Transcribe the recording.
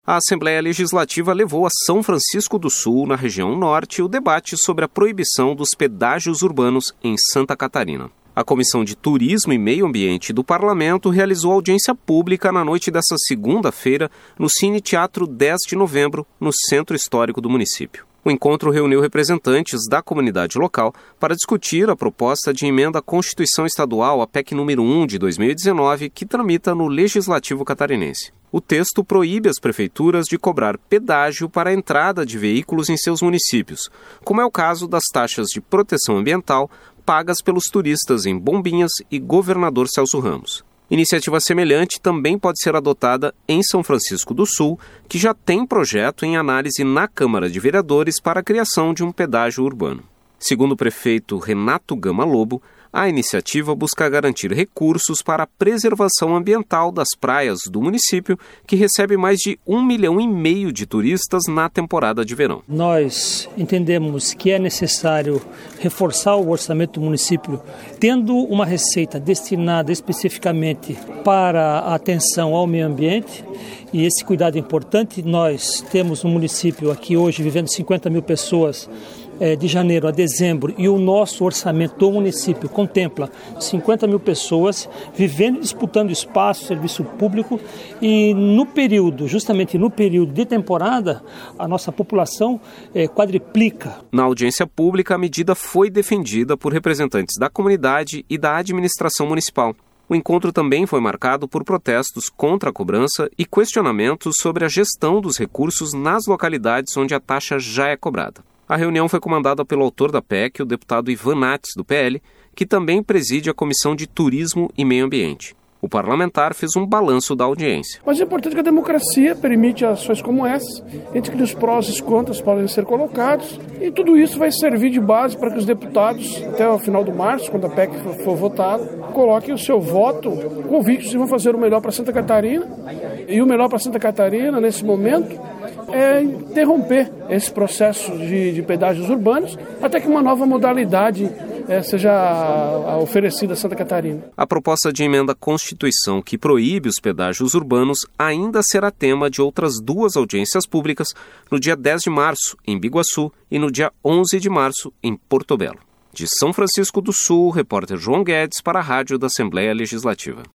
A Assembleia Legislativa levou a São Francisco do Sul, na região norte, o debate sobre a proibição dos pedágios urbanos em Santa Catarina. A Comissão de Turismo e Meio Ambiente do Parlamento realizou audiência pública na noite desta segunda-feira no Cine Teatro 10 de Novembro, no Centro Histórico do município. O encontro reuniu representantes da comunidade local para discutir a proposta de emenda à Constituição Estadual, a PEC número 1 de 2019, que tramita no Legislativo catarinense. O texto proíbe as prefeituras de cobrar pedágio para a entrada de veículos em seus municípios, como é o caso das taxas de proteção ambiental pagas pelos turistas em Bombinhas e Governador Celso Ramos. Iniciativa semelhante também pode ser adotada em São Francisco do Sul, que já tem projeto em análise na Câmara de Vereadores para a criação de um pedágio urbano. Segundo o prefeito Renato Gama Lobo, a iniciativa busca garantir recursos para a preservação ambiental das praias do município, que recebe mais de 1,5 milhão de turistas na temporada de verão. Nós entendemos que é necessário reforçar o orçamento do município, tendo uma receita destinada especificamente para a atenção ao meio ambiente, e esse cuidado é importante. Nós temos no município aqui hoje vivendo 50 mil pessoas de janeiro a dezembro, e o nosso orçamento do município contempla 50 mil pessoas vivendo e disputando espaço, serviço público, e justamente no período de temporada, a nossa população quadriplica. Na audiência pública, a medida foi defendida por representantes da comunidade e da administração municipal. O encontro também foi marcado por protestos contra a cobrança e questionamentos sobre a gestão dos recursos nas localidades onde a taxa já é cobrada. A reunião foi comandada pelo autor da PEC, o deputado Ivan Nates, do PL, que também preside a Comissão de Turismo e Meio Ambiente. O parlamentar fez um balanço da audiência. Mas é importante que a democracia permite ações como essa, entre que os prós e os contras podem ser colocados, e tudo isso vai servir de base para que os deputados, até o final de março, quando a PEC for votada, coloquem o seu voto convictos e vão fazer o melhor para Santa Catarina. E o melhor para Santa Catarina, nesse momento, é interromper esse processo de pedágios urbanos até que uma nova modalidade seja oferecida a Santa Catarina. A proposta de emenda à Constituição que proíbe os pedágios urbanos ainda será tema de outras 2 audiências públicas no dia 10 de março, em Biguaçu, e no dia 11 de março, em Porto Belo. De São Francisco do Sul, repórter João Guedes para a Rádio da Assembleia Legislativa.